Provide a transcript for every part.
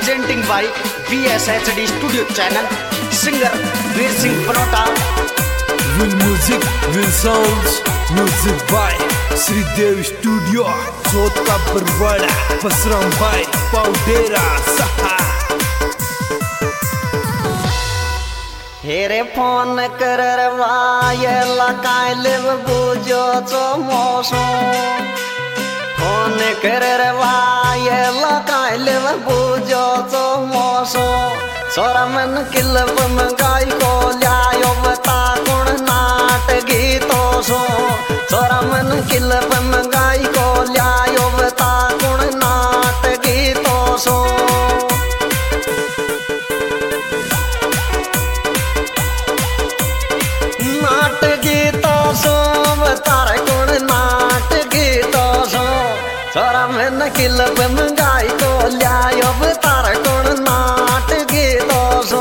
presenting by VSHD Studio Channel, singer Veer Singh Panota. Will music, will sounds, music by Sri Dev Studio, Chota Barwada, Pasram by Paudera Saha. हेरे phone करवाए लगाए live बुझो चो moso phone करवाए लगाए live बुझो चो moso सोरा मन किलब मंगाई को लियायो बता गुण नाट गीतो सो सोरा मन किलब मंगाई को लियायो बता गुण नाट गीतो सो तारे गुण नाट गीतो सो सोरा में किलब मंगाई को लियायो तारे गुण नाट गीतो सो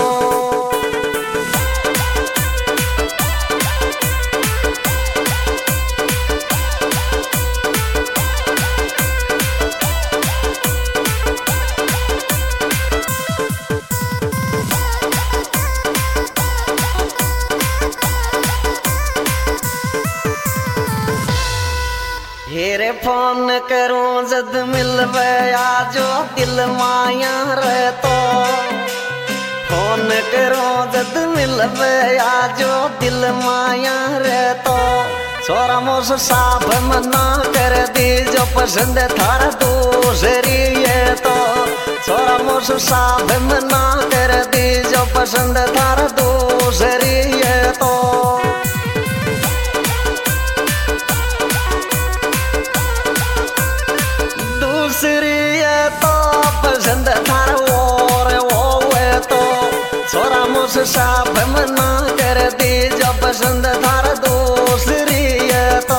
हेरे फोन करूं जद मिलवे आजो दिल माया रे तो फोन करूं जद मिलवे आजो दिल माया रे तो सोरा मोस साफ मना कर दी जो पसंद थारा दूसरी ये तो सोरा मोस साफ मना कर दी जो पसंद थारा दूसरी ये तो पसंद थार और वो तो सोरा मुझ साफ मना कर दी जो पसंद थार दूसरी है तो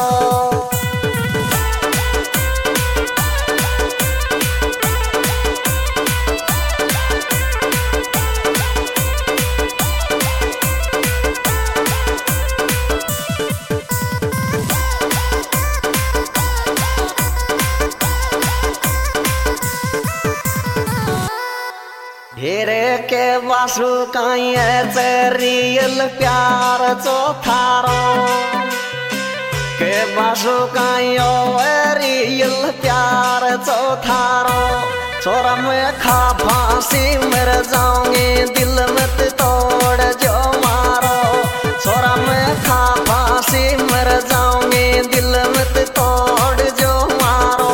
हेरे के वासु काई रियल प्यार चो थारो के वासु काई रियल प्यार चो थारो छोरा मैं खा फांसी मर जाऊंगी दिल मत तोड़ जो मारो छोरा मैं खा फांसी मर जाऊंगी दिल मत तोड़ जो मारो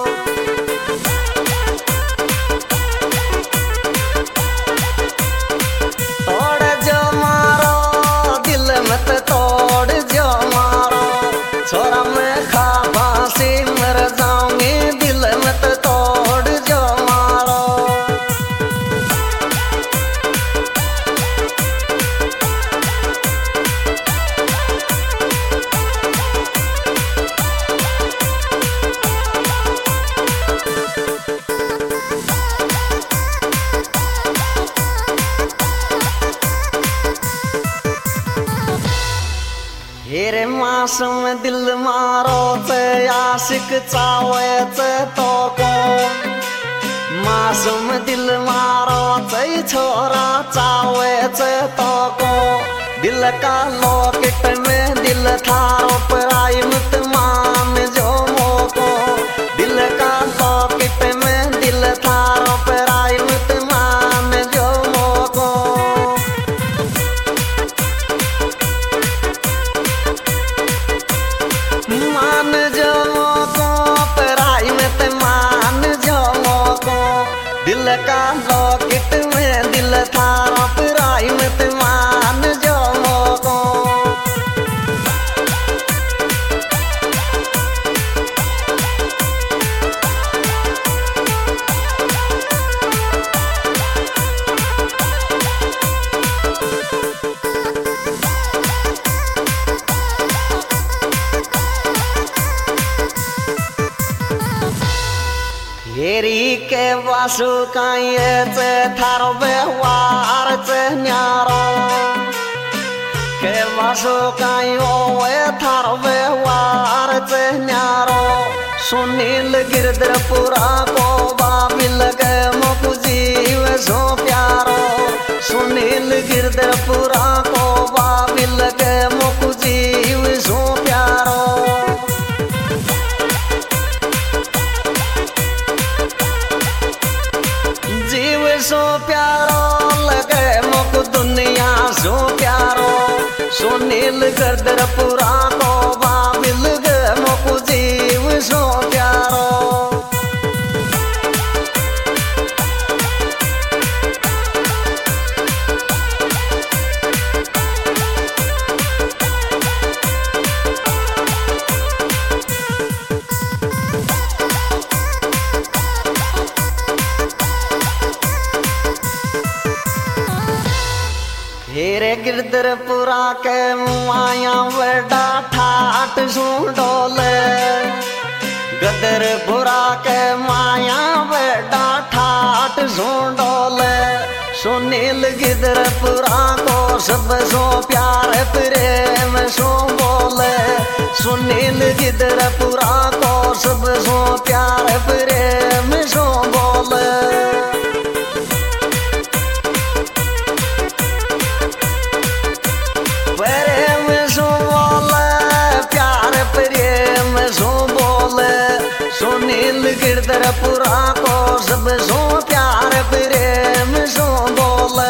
छोरा मैं खा फांसी मर जाऊंगी दिल मत तोड़ जो मारो हेरे मासूम दिल मारो चे आशिक चावे चे तो को मासूम दिल मारो चे छोरा चावे चे तो को दिल का लॉकेट में दिल थारो पराई मत मान जो मोको दिल का लॉकेट में दिल थारो पराई मत मान जो मोको मान जो मोको पराई में ते मान जो मोको दिल का लॉकेट में दिल थारा पराई में ते मान जो मोको हेरी के वासु काई चे थारो व्यवहार चे न्यारो के वासु काई ओए थारो व्यवहार चे न्यारो सुनील गिरधरपुरा को बाबिल के मुख जीव सो प्यारो लगे मोको दुनिया सो प्यारो सुनील गिरधरपुरा को बाबिल गे मोको जीव सो प्यारो हेरे गिरधरपुरा के माया बड़ा ठाट सुडोले गिरधरपुरा के माया बड़ा ठाट सुडोले सुनील गिरधरपुरा को सब सो प्यार प्रेम सो बोले सुनील गिरधरपुरा को सब सो प्यार प्रेम सो बोले सुनील गिरधरपुरा को सब सो प्यार प्रेम सो बोले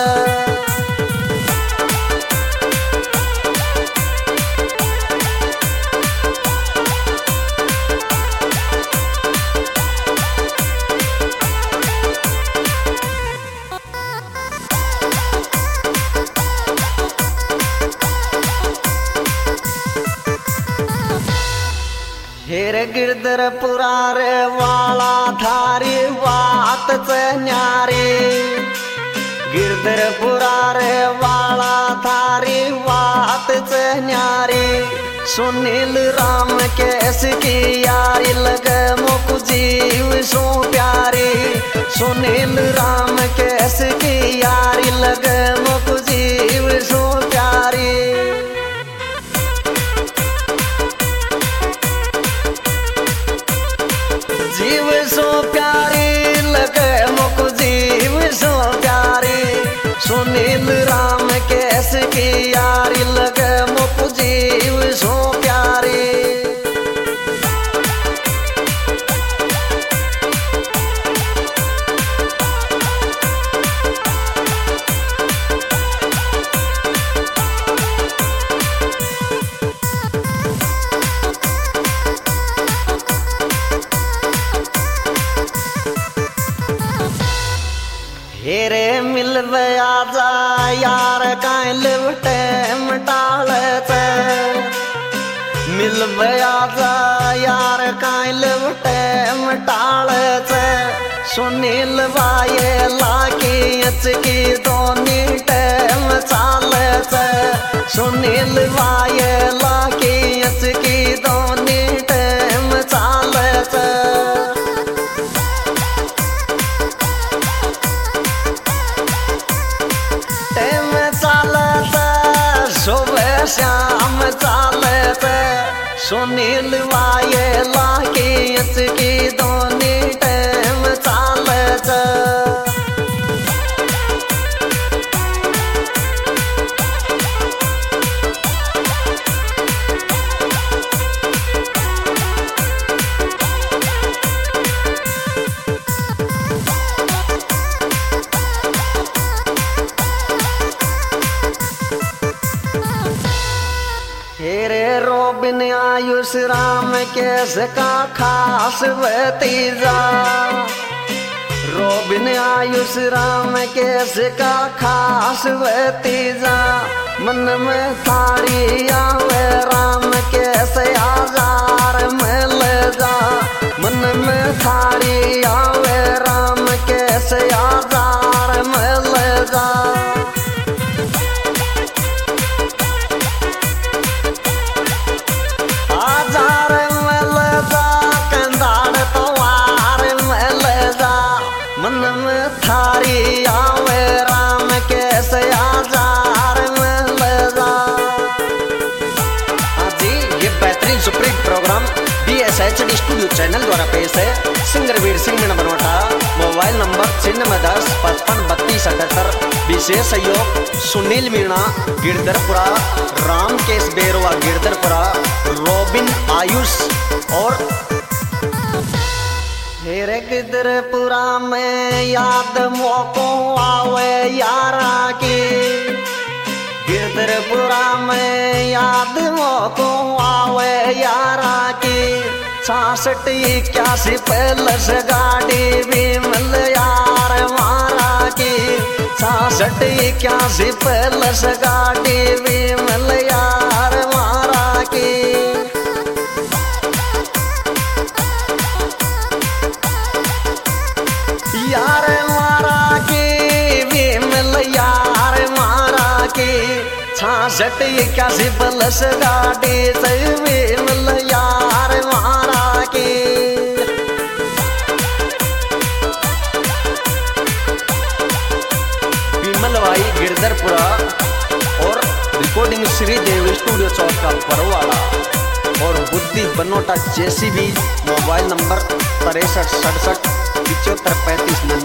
हेरे गिरधरपुरा रे वाला थारी बात न्यारी गिरधरपुरा रे वाला थारी बात न्यारी सुनील राम कैस की यारी लगे मोको जीव सो प्यारी सुनील राम कैस की यारी लगे मोको जीव सो प्यारी जीव सो प्यारी लगे मोको जीव सो प्यारी सुनील राम कैस की यारी लगे मोको जीव सो प्यारी हेरे मिलवे आजा यार काई लिवटे मटाले मिलवे आजा यार काई लिवटे मटाले सुनील वाये लाकी अचकी दोनी टेम चाले सुनील वाये लाकी अचकी दोनी टेम चाले श्याम चाले सुनील वाये लाके अचकी दोनी टेम चाले हेरे रोबिन आयुष राम कैस का खास भतीजा रोबिन आयुष राम कैस का खास भतीजा मन में थारी आवे राम कैसे आजार मिल जा मन में थारी आवे राम कैसे आजार मिल जा मन में थारी आवे राम कैसे आजार मिल जा जी ये बेहतरीन supreme program BSHD studio channel द्वारा पेश है singer Veer Singh Meena Banota mobile number 9610553278 विशेष सहयोग सुनील मीणा गिरधरपुरा रामकेश बेरवा गिरधरपुरा रोबिन आयुष और फिर गिरधरपुरा में याद मोको आवे यारा की, गिरधरपुरा में याद मोको आवे यारा की। 66-81 प्लस गाड़ी भी मिल यार मारा की, 66-81 प्लस गाड़ी भी मिल यार मारा की। यार मारा की भी मिल यार मारा की, 66-81 प्लस गाड़ी से भी मिल यार मारा की। विमल भाई गिरधरपुरा और रिकॉर्डिंग श्रीदेव स्टूडियो चौक का परवाड़ा और बुद्धि बनोटा जेसीबी। Mobile number 63 67 75 35 99।